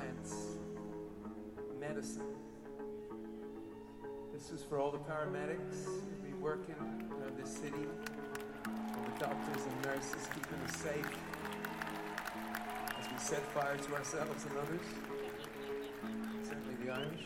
science, medicine. This is for all the paramedics who be working around this city, all the doctors and nurses keeping us safe as we set fire to ourselves and others, certainly the Irish.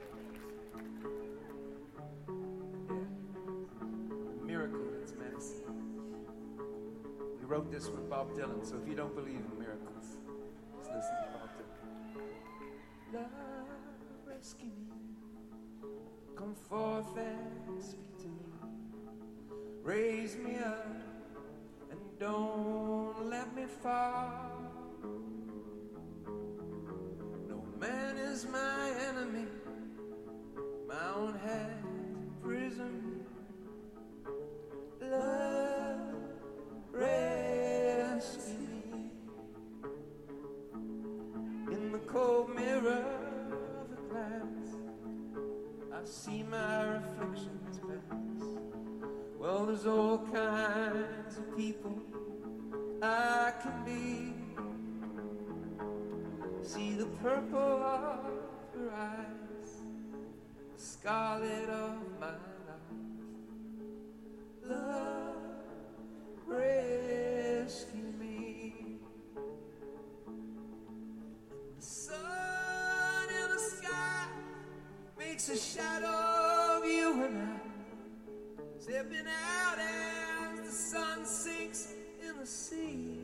Yeah, a miracle is medicine. We wrote this with Bob Dylan, so if you don't believe in miracles, just listen to Bob Dylan. Love, rescue me. Come forth and speak to me. Raise me up and don't let me fall. No man is my enemy. My own head prison. Love, rescue me. In the cold mirror of the glass, I see my reflections pass. Well, there's all kinds of people I can be. See the purple of your eyes, the scarlet of my life. Love, rescue me. The sun in the sky makes a shadow of you and I, stepping out as the sun sinks in the sea,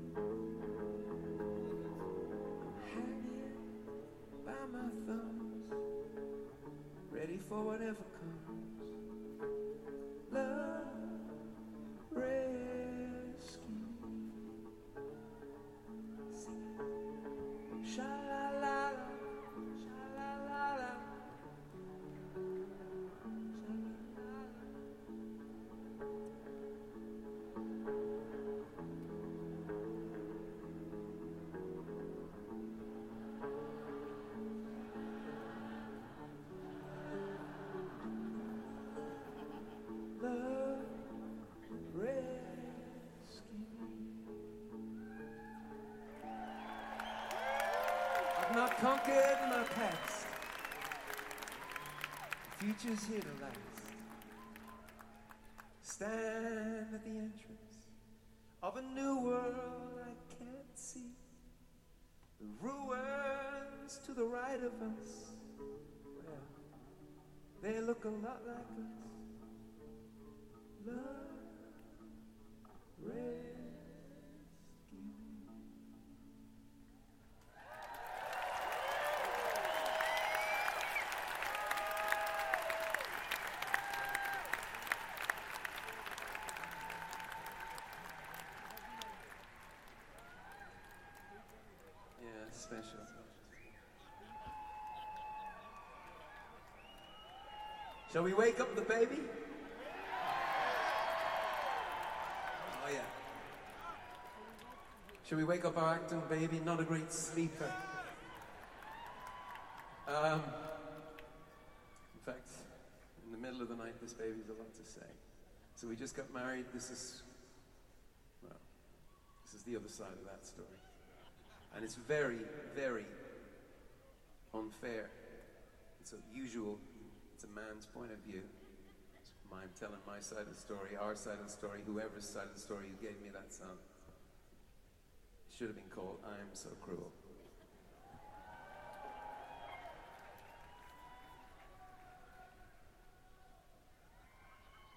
hanging by my thumbs, ready for whatever comes. Love, rescue me. Sha-la-la-la, sha-la-la-la. I've not conquered my past. The future's here to last. Stand at the entrance of a new world I can't see. The ruins to the right of us, well, they look a lot like us. Love, rescue me. Yeah, it's special. Shall we wake up the baby? Oh yeah. Shall we wake up our acting baby? Not a great sleeper. In fact, in the middle of the night, this baby's a lot to say. So we just got married. This is the other side of that story. And it's very, very unfair. It's usual. It's a man's point of view. I'm telling my side of the story, our side of the story, whoever's side of the story who gave me that song. It should have been called I Am So Cruel.